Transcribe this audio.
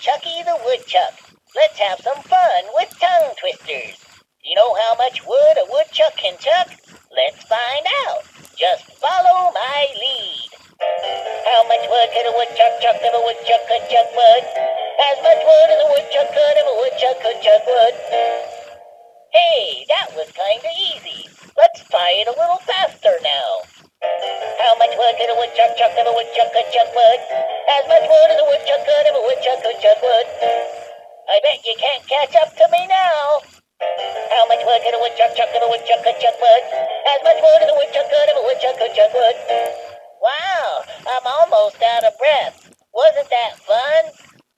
Chucky the Woodchuck. Let's have some fun with tongue twisters. You know how much wood a woodchuck can chuck? Let's find out. Just follow my lead. How much wood could a woodchuck chuck if a woodchuck could chuck wood? As much wood as a woodchuck could if a woodchuck could chuck wood. Hey, that was kinda easy. Let's try it a little faster now. How much wood could a woodchuck chuck if a woodchuck could chuck wood? As much wood as a woodchuck could if a woodchuck could chuck wood. I bet you can't catch up to me now.